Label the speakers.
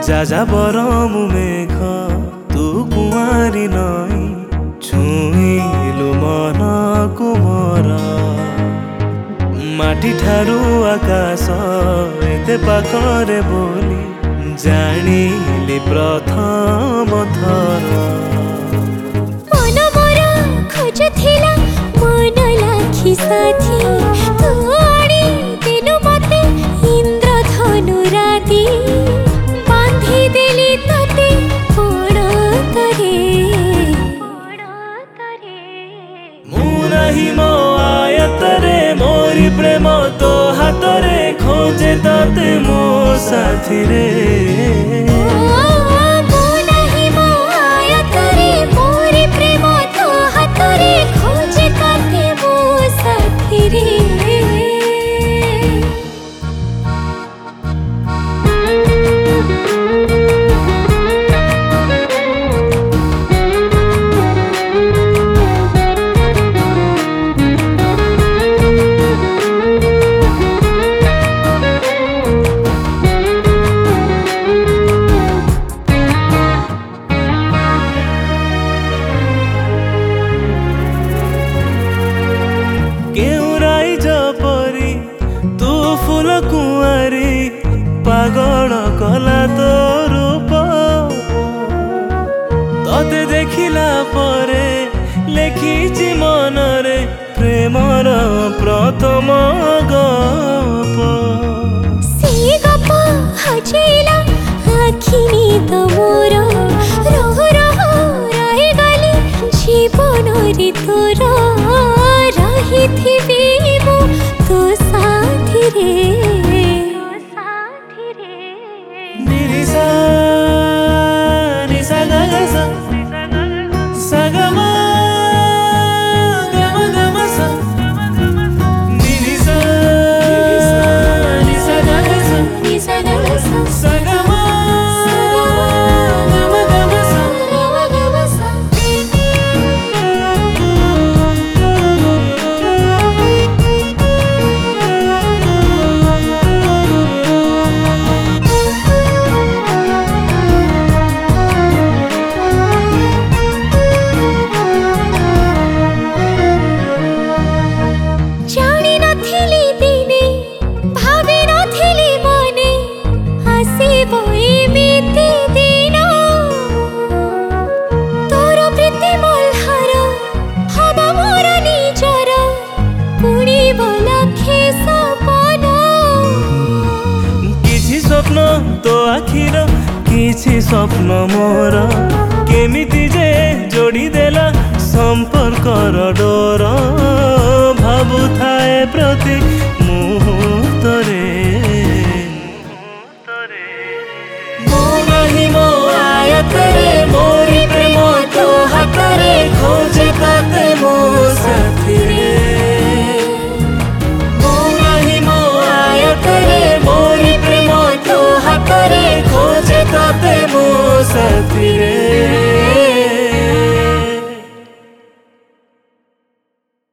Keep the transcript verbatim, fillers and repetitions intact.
Speaker 1: যাযাবর মু মেঘ তু কুমারী নই ছুইলু মনকু মোর মাটি ঠারু আকাশ এতে পাখরে বলি জানিলি প্রথম থর
Speaker 2: মন মোর খোঁজুথিলা মন লাখি সাথী তু আনি দিলু মতে ইন্দ্রধনু রাতি বাঁধি দেলি ততে কোণ করে
Speaker 1: মু নাহি মো আয়তরে মোরি প্রেম তো হাতরে খোঁজে ততে মো সাথী রে कुआरी पागल कला तो रूप तते देखिला परे लेखिछि मनरे प्रेमर प्रथम गप
Speaker 2: से गप हजेला आखिनी तो मोर रह रह रहि गली जीवन रे तोर रहिथिबी मो तो साथी रे
Speaker 1: स्वप्न तो आखिर किछि स्वप्न मोर केमिति जे जोड़ी देला संपर्कर डोर भाबु थाए प्रति मुहूर्तरे मो नाही मो आयतरे मोरी प्रेम तो हातरे खोजे ताते मो साथी रे मो नाही मो आयतरे मोरी प्रेम तो हातरे खोजे ताते मो साथी रे।